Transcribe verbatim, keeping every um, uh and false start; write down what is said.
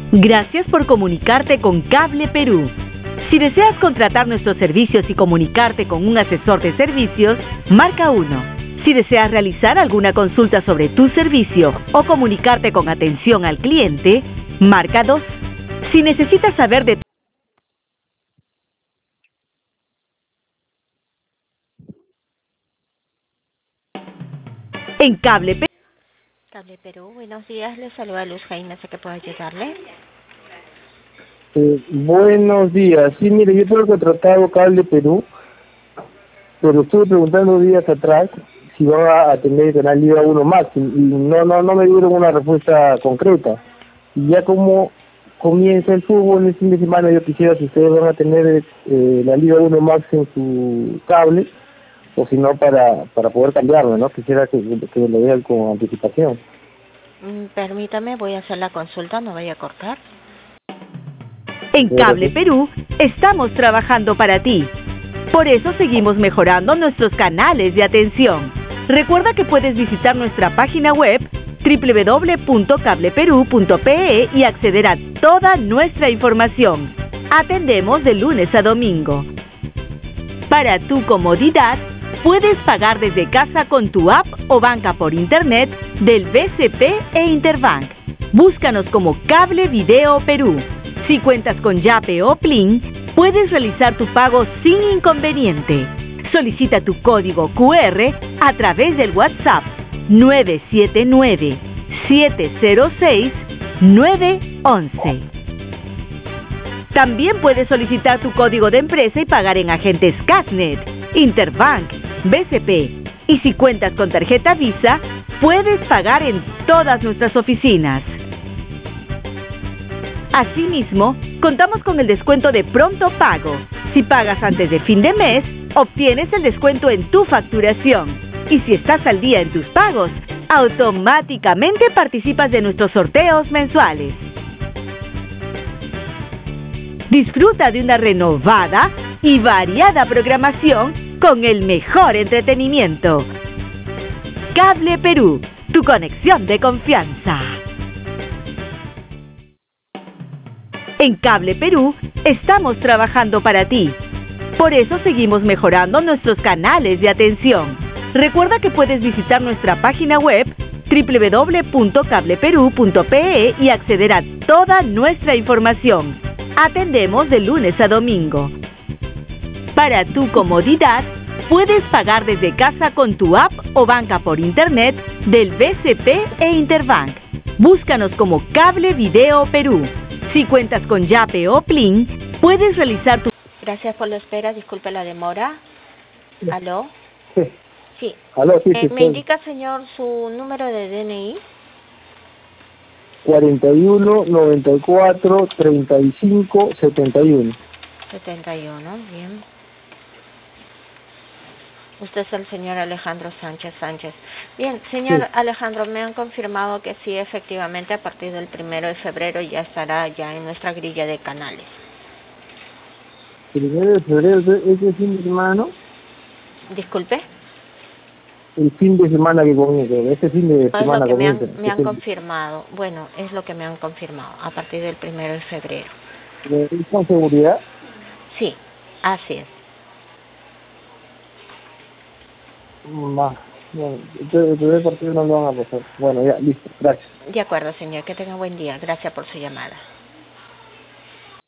Gracias por comunicarte con Cable Perú. Si deseas contratar nuestros servicios y comunicarte con un asesor de servicios, marca uno. Si deseas realizar alguna consulta sobre tu servicio o comunicarte con atención al cliente, marca dos. Si necesitas saber de en Cable Perú. Cable Perú, buenos días, le saluda Luz Jaime, sé que puedo ayudarle. Eh, buenos días. Sí, mire, yo tengo contratado Cable Perú, pero estuve preguntando días atrás si va a tener el canal Liga uno Max y no, no, no me dieron una respuesta concreta. Y ya como comienza el fútbol el fin de semana, yo quisiera si ustedes van a tener eh, la Liga uno Max en su cable, o si no, para, para poder cambiarlo, ¿no? Quisiera que, que lo vean con anticipación. Mm, permítame, voy a hacer la consulta, no vaya a cortar. En Cable Perú estamos trabajando para ti. Por eso seguimos mejorando nuestros canales de atención. Recuerda que puedes visitar nuestra página web doble u doble u doble u punto cable perú punto pe e y acceder a toda nuestra información. Atendemos de lunes a domingo. Para tu comodidad, puedes pagar desde casa con tu app o banca por internet del B C P e Interbank. Búscanos como Cable Video Perú. Si cuentas con Yape o Plin, puedes realizar tu pago sin inconveniente. Solicita tu código cu erre a través del WhatsApp nueve siete nueve, siete cero seis, nueve uno uno. También puedes solicitar tu código de empresa y pagar en agentes Casnet, Interbank, B C P. Y si cuentas con tarjeta Visa, puedes pagar en todas nuestras oficinas. Asimismo, contamos con el descuento de pronto pago. Si pagas antes de fin de mes, obtienes el descuento en tu facturación. Y si estás al día en tus pagos, automáticamente participas de nuestros sorteos mensuales. Disfruta de una renovada y variada programación con el mejor entretenimiento. Cable Perú, tu conexión de confianza. En Cable Perú estamos trabajando para ti. Por eso seguimos mejorando nuestros canales de atención. Recuerda que puedes visitar nuestra página web doble u doble u doble u punto cable perú punto pe e y acceder a toda nuestra información. Atendemos de lunes a domingo. Para tu comodidad, puedes pagar desde casa con tu app o banca por internet del B C P e Interbank. Búscanos como Cable Video Perú. Si cuentas con Yape o Plin, puedes realizar tu... Gracias por la espera, disculpe la demora. ¿Aló? Sí. Sí. ¿Aló? Sí, eh, sí, ¿Me sí. indica, señor, su número de D N I? cuarenta y uno, noventa y cuatro, treinta y cinco, setenta y uno. setenta y uno, bien. Usted es el señor Alejandro Sánchez Sánchez. Bien, señor Sí. Alejandro, me han confirmado que sí, efectivamente, a partir del primero de febrero ya estará ya en nuestra grilla de canales. Primero de febrero, ese fin de semana, ¿no? Disculpe. El fin de semana que comienza, este fin de Es lo semana que me han, comienza. me han Este- confirmado. Bueno, es lo que me han confirmado, a partir del primero de febrero. ¿Es con seguridad? Sí, así es. Más. Bueno, entonces el primer partido no lo van a pasar. Bueno, ya, listo, gracias. De acuerdo, señor. Que tenga buen día. Gracias por su llamada.